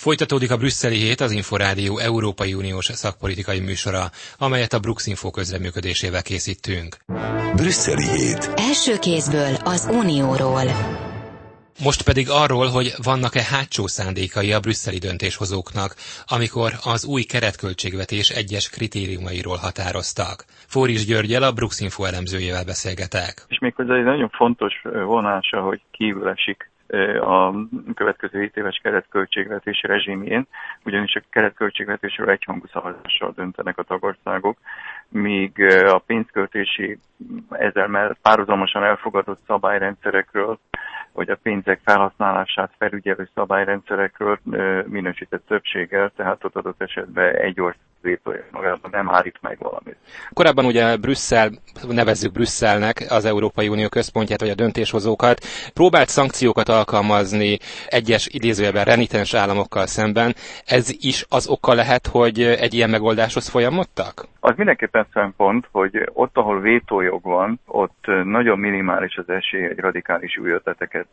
Folytatódik a Brüsszeli hét, az Inforádió Európai Uniós szakpolitikai műsora, amelyet a Bruxinfo közreműködésével készítünk. Brüsszeli hét. Első kézből az Unióról. Most pedig arról, hogy vannak-e hátsó szándékai a brüsszeli döntéshozóknak, amikor az új keretköltségvetés egyes kritériumairól határoztak. Fóris Györggyel, a Bruxinfo elemzőjével beszélgetek. És méghozzá egy nagyon fontos vonása, hogy kívül esik a következő 7 éves keretköltségvetés rezsimjén, ugyanis a keretköltségvetésről egyhangú szavazással döntenek a tagországok, míg a pénzköltési ezzel párhuzamosan elfogadott szabályrendszerekről, vagy a pénzek felhasználását felügyelő szabályrendszerekről minősített többséggel, tehát ott adott esetben egy ország vétója magában nem állít meg valamit. Korábban ugye Brüsszel, nevezzük Brüsszelnek az Európai Unió központját, vagy a döntéshozókat, próbált szankciókat alkalmazni egyes idézőjelben renitens államokkal szemben. Ez is az oka lehet, hogy egy ilyen megoldáshoz folyamodtak? Az mindenképpen szempont, hogy ott, ahol vétójog van, ott nagyon minimális az esély, egy radikális új ötleteket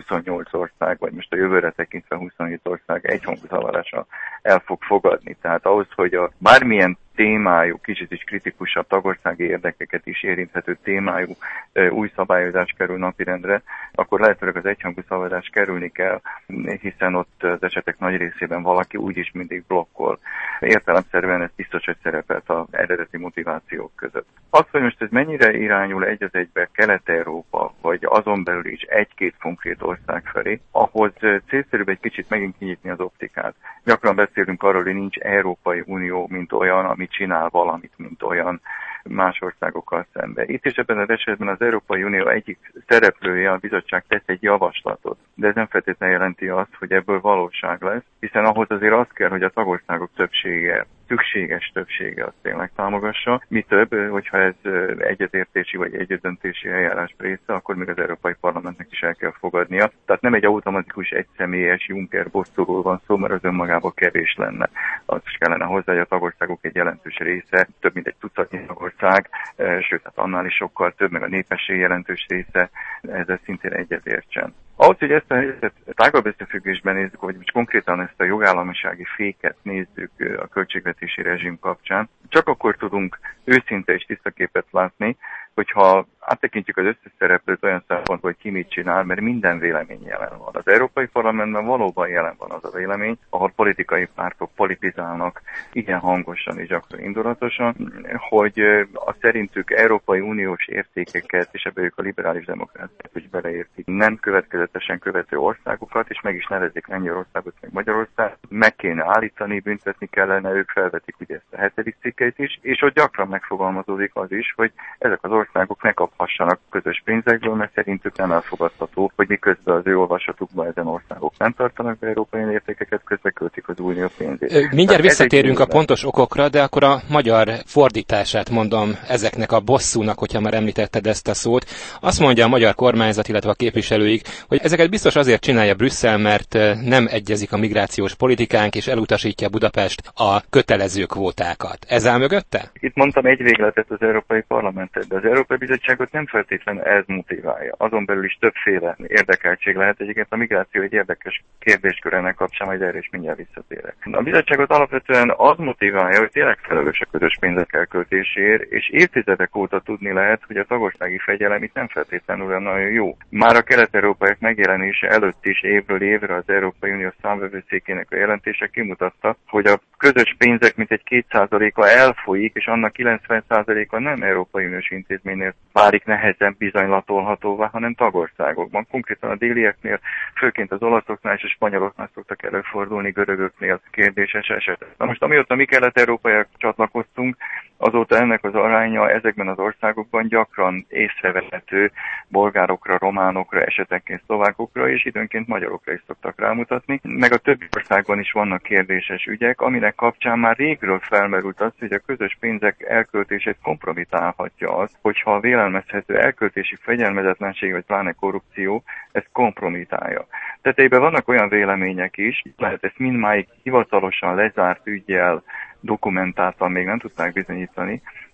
28 ország, vagy most a jövőre tekintve 27 ország egyhangú szavazással el fog fogadni. Tehát ahhoz, hogy a bármilyen témájú, kicsit is kritikusabb tagországi érdekeket is érinthető témájú új szabályozás kerül napirendre, akkor lehetőleg az egyhangú szavazás kerülni kell, hiszen ott az esetek nagy részében valaki úgyis mindig blokkol. Értelemszerűen ez biztos, hogy szerepelt az eredeti motivációk között. Az, hogy most ez mennyire irányul egy az egybe Kelet-Európa, vagy azon belül is egy-két konkrét ország felé, ahhoz célszerűbb egy kicsit megint kinyitni az optikát. Gyakran beszélünk arról, hogy nincs Európai Unió, mint olyan, ami csinál valamit, mint olyan más országokkal szemben. Itt is ebben az esetben az Európai Unió egyik szereplője, a bizottság tesz egy javaslatot, de ez nem feltétlenül jelenti azt, hogy ebből valóság lesz, hiszen ahhoz azért az kell, hogy a tagországok többsége, szükséges többsége azt tényleg támogassa. Mi több, hogyha ez egyetértési vagy egyedöntési eljárás része, akkor még az Európai Parlamentnek is el kell fogadnia. Tehát nem egy automatikus, egyszemélyes Juncker bosszúról van szó, mert az önmagában kevés lenne. Az is kellene hozzá, hogy a tagországok egy jelentős része, több mint egy tucatnyi tagország, sőt, hát annál is sokkal több, meg a népesség jelentős része, ezzel szintén egyetértsen. Ahhoz, hogy ezt a helyzetet tágabb összefüggésben nézzük, vagy most konkrétan ezt a jogállamisági féket nézzük a költségvetési rezsim kapcsán, csak akkor tudunk őszinte és tiszta képet látni, hogyha áttekintjük az összes szereplőt olyan szempontból, hogy ki mit csinál, mert minden vélemény jelen van. Az Európai Parlamentben valóban jelen van az a vélemény, ahol politikai pártok politizálnak igen hangosan és gyakran indulatosan, hogy a szerintük Európai Uniós értékeket, és ebbe ők a liberális demokráciát is beleértik, nem következetesen követő országokat, és meg is nevezik Lengyelországot, meg Magyarországot, meg kéne állítani, büntetni kellene, ők felvetik ugye ezt a 7. cikkeit is, és ott gyakran megfogalmazódik az is, hogy ezek az országok ne kaphassanak közös pénzekből, mert szerintük nem elfogadható, hogy miközben az ő olvasatukban ezen országok nem tartanak be európai értékeket, közben költik az unió pénzét. Mindjárt visszatérünk a pontos okokra, de akkor a magyar fordítását mondom ezeknek a bosszúnak, hogyha már említetted ezt a szót. Azt mondja a magyar kormányzat, illetve a képviselőik, hogy ezeket biztos azért csinálja Brüsszel, mert nem egyezik a migrációs politikánk, és elutasítja Budapest a kötelező kvótákat. Ez áll mögötte? Itt mondtam egy végletet az Európai Parlamentet, de az Európai Bizottságot nem feltétlenül ez motiválja. Azon belül is többféle érdekeltség lehet. Egyébként a migráció egy érdekes kérdéskör ennek kapcsán, majd erre is mindjárt visszatérek. A bizottságot alapvetően az motiválja, hogy tényleg felelős a közös pénzek elköltéséért, és évtizedek óta tudni lehet, hogy a tagországi fegyelem itt nem feltétlenül olyan nagyon jó. Már a kelet-európaiak megjelenése előtt is évről évre az Európai Unió számvevőszékének a jelentése kimutatta, hogy a közös pénzek mintegy 2%-a elfolyik, és annak 90%-a nem Európai Uniós intézménynél válik nehezen bizonylatolhatóvá, hanem tagországokban. Konkrétan a délieknél, főként az olaszoknál és a spanyoloknál szoktak előfordulni, görögöknél kérdéses esetek. Na most amióta mi kelet-európaiak csatlakoztunk, azóta ennek az aránya ezekben az országokban gyakran észrevehető bolgárokra, románokra, esetenként szlovákokra és időnként magyarokra is szoktak rámutatni. Meg a többi országban is vannak kérdéses ügyek, aminek kapcsán már régről felmerült az, hogy a közös pénzek elköltését kompromitálhatja az, hogyha a vélelmezhető elköltési fegyelmezetlenség vagy pláne korrupció ezt kompromitálja. Tetejében vannak olyan vélemények is, lehet ezt mindmáig hivatalosan lezárt üggyel dokumentáltan még nem tudták bizonyítani,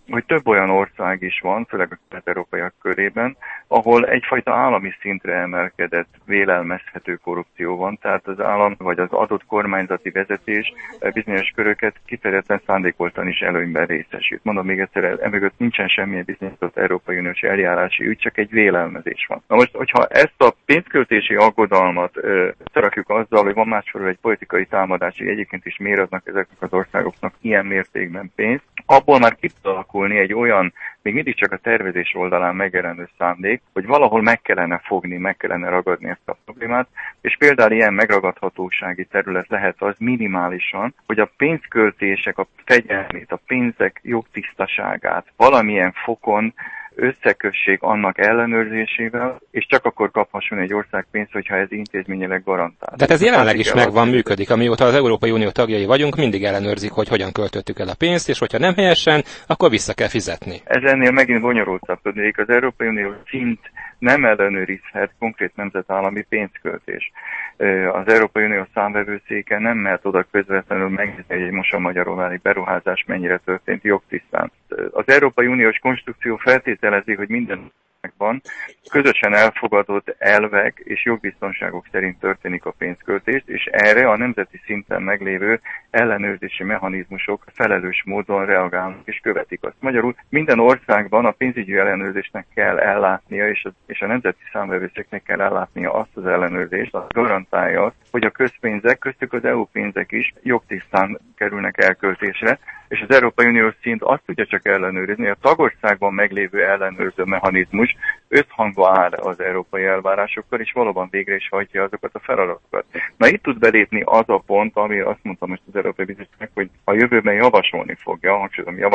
hogy több olyan ország is van, főleg a kelet-európaiak körében, ahol egyfajta állami szintre emelkedett, vélelmezhető korrupció van, tehát az állam vagy az adott kormányzati vezetés bizonyos köröket kifejezetten szándékoltan is előnyben részesít. Mondom még egyszer, emögött nincsen semmilyen bizonyított Európai Uniós eljárási ügy, csak egy vélelmezés van. Na most, hogyha ezt a pénzköltési aggodalmat összerakjuk azzal, hogy van másfelől egy politikai támadás, hogy egyébként is miért adnak ezeknek az országoknak ilyen mértékben pénzt, abból már ki tud alakulni egy olyan, még mindig csak a tervezés oldalán megjelenő szándék, hogy valahol meg kellene fogni, meg kellene ragadni ezt a problémát, és például ilyen megragadhatósági terület lehet az minimálisan, hogy a pénzköltések, a fegyelmét, a pénzek jogtisztaságát valamilyen fokon összekössék annak ellenőrzésével, és csak akkor kaphasson egy ország pénzt, hogyha ez intézményileg garantált. Tehát ez jelenleg is megvan, működik. Amióta az Európai Unió tagjai vagyunk, mindig ellenőrzik, hogy hogyan költöttük el a pénzt, és hogyha nem helyesen, akkor vissza kell fizetni. Ez ennél megint bonyolultabb tudnék. Az Európai Unió szint nem ellenőrizhet konkrét nemzetállami pénzköltés. Az Európai Unió számvevőszéke nem mehet oda közvetlenül megnézni, hogy egy Mosonmagyaróvári beruházás mennyire történt jogtisztán. Az Európai Uniós konstrukció feltételezi, hogy minden van, közösen elfogadott elvek és jogbiztonságok szerint történik a pénzköltés, és erre a nemzeti szinten meglévő ellenőrzési mechanizmusok felelős módon reagálnak és követik azt. Magyarul minden országban a pénzügyi ellenőrzésnek kell ellátnia, és a nemzeti számvevőszéknek kell ellátnia azt az ellenőrzést, azt garantálja azt, hogy a közpénzek, köztük az EU pénzek is jogtisztán kerülnek elköltésre, és az Európai Uniós szint azt tudja csak ellenőrizni, hogy a tagországban meglévő ellenőrző mechanizmus összhangba áll az európai elvárásokkal, és valóban végre is hajtja azokat a feladatokat. Na itt tud belépni az a pont, ami azt mondtam most az Európai Bizottság, hogy a jövőben javasolni fogja,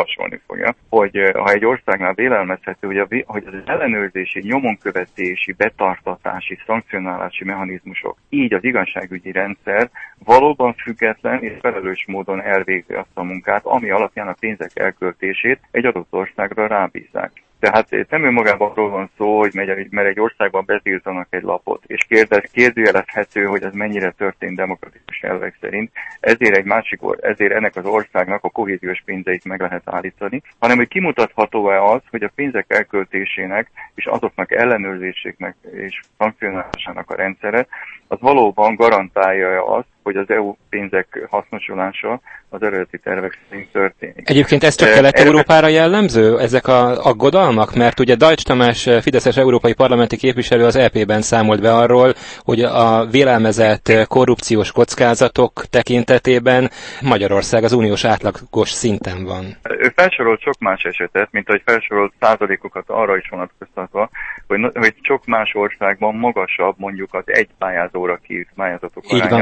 hogy ha egy országnál vélelmezhető, hogy az ellenőrzési, nyomonkövetési, betartatási, szankcionálási mechanizmusok, így az igazságügyi rendszer valóban független és felelős módon elvégzi azt a munkát, ami alapján a pénzek elköltését egy adott országra rábízzák. Tehát nem önmagában arról van szó, hogy mert egy országban betiltanak egy lapot, és kérdőjelezhető, hogy ez mennyire történt demokratikus elvek szerint, ezért ennek az országnak a kohéziós pénzeit meg lehet állítani, hanem hogy kimutatható-e az, hogy a pénzek elköltésének és azoknak ellenőrzésének és szankcionálásának a rendszere, az valóban garantálja azt, hogy az EU pénzek hasznosulása az eredeti tervek szerint történik. Egyébként ez csak Kelet-Európára jellemző, ezek az aggodalmak? Mert ugye Deutsch Tamás, fideszes európai parlamenti képviselő az EP-ben számolt be arról, hogy a vélelmezett korrupciós kockázatok tekintetében Magyarország az uniós átlagos szinten van. Ő felsorolt sok más esetet, mint ahogy felsorolt százalékokat arra is vonatkoztatva, hogy sok más országban magasabb mondjuk az egy pályázóra kírt pályázatok aránya.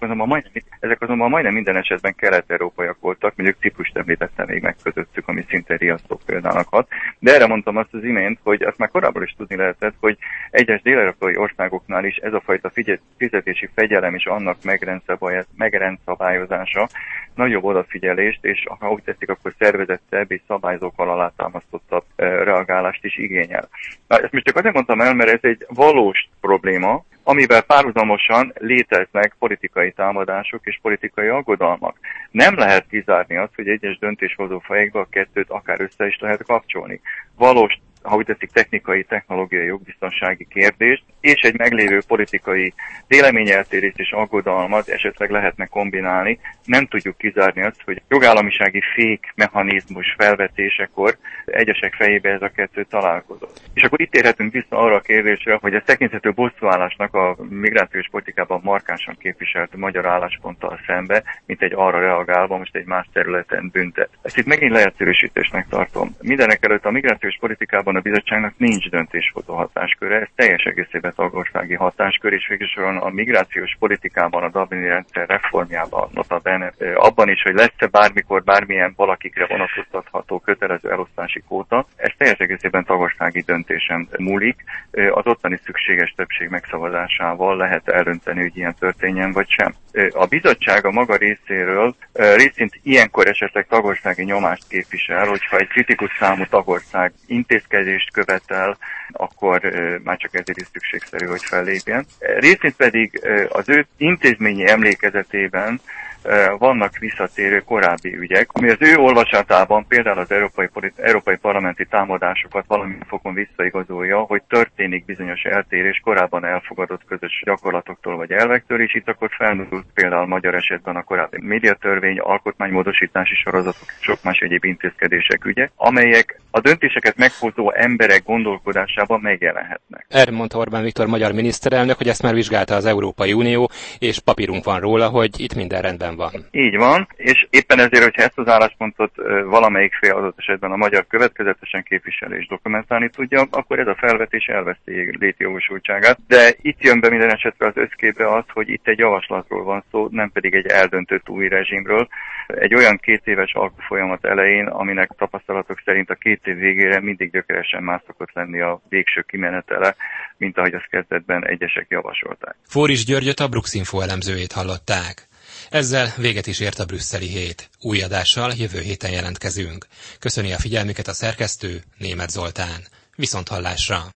Ezek azonban majdnem minden esetben kelet-európaiak voltak, mondjuk Ciprust említettem még meg közöttük, ami szinte riasztó példának hat. De erre mondtam azt az imént, hogy azt már korábban is tudni lehetett, hogy egyes dél-európai országoknál is ez a fajta fizetési fegyelem és annak megrendszabályozása nagyobb odafigyelést, és ha úgy teszik, akkor szervezettebb és szabályzókkal alátámasztottabb reagálást is igényel. Na, ezt most csak azért mondtam el, mert ez egy valós probléma, amivel párhuzamosan léteznek politikai támadások és politikai aggodalmak. Nem lehet kizárni azt, hogy egyes döntéshozó fejekbe a kettőt akár össze is lehet kapcsolni. Valós, ha úgy teszik, technikai, technológiai, jogbiztonsági kérdést, és egy meglévő politikai véleményeltérést és aggodalmat esetleg lehetne kombinálni. Nem tudjuk kizárni azt, hogy jogállamisági fék mechanizmus felvetésekor egyesek fejébe ez a kettő találkozott. És akkor itt érhetünk vissza arra a kérdésre, hogy ez tekinthető bosszúállásnak a migrációs politikában markánsan képviselt magyar állásponttal szembe, mint egy arra reagálva most egy más területen büntet. Ezt itt megint leegyszerűsítésnek tartom. Mindenekelőtt a migrációs politikában a bizottságnak nincs döntéshozó hatásköre, ez teljes egészében tagországi hatáskör, és végsősorban a migrációs politikában, a Dublini rendszer reformjában, notabene, abban is, hogy lesz-e bármikor bármilyen valakikre vonatkoztatható kötelező elosztási kvóta, ez teljes egészében tagországi döntésen múlik, az ottani szükséges többség megszavazásával lehet eldönteni, hogy ilyen történjen vagy sem. A bizottság a maga részéről részint ilyenkor esetleg tagországi nyomást képvisel, hogyha egy kritikus számú tagország intézkedést követel, akkor már csak ezért is szükségszerű, hogy fellépjen. Részint pedig az ő intézményi emlékezetében vannak visszatérő korábbi ügyek, ami az ő olvasatában például az európai parlamenti támadásokat valamilyen fokon visszaigazolja, hogy történik bizonyos eltérés korábban elfogadott közös gyakorlatoktól vagy elvektől, és itt akkor felmerült például magyar esetben a korábbi médiatörvény, alkotmánymódosítási sorozatok és sok más egyéb intézkedések ügye, amelyek a döntéseket meghozó emberek gondolkodásában megjelenhetnek. Erre mondta Orbán Viktor magyar miniszterelnök, hogy ezt már vizsgálta az Európai Unió, és papírunk van róla, hogy itt minden rendben van. Így van, és éppen ezért, hogyha ezt az álláspontot valamelyik fél adott esetben a magyar következetesen képviselő és dokumentálni tudja, akkor ez a felvetés elveszti létjogosultságát. De itt jön be minden esetre az összképbe az, hogy itt egy javaslatról van szó, nem pedig egy eldöntött új rezsimről. Egy olyan 2 éves alkufolyamat elején, aminek tapasztalatok szerint a 2 év végére mindig gyökeresen más szokott lenni a végső kimenetele, mint ahogy azt kezdetben egyesek javasolták. Fóris Györgyöt, a Bruxinfo elemzőjét hallották. Ezzel véget is ért a brüsszeli hét. Új adással jövő héten jelentkezünk. Köszöni a figyelmüket a szerkesztő, Németh Zoltán. Viszonthallásra!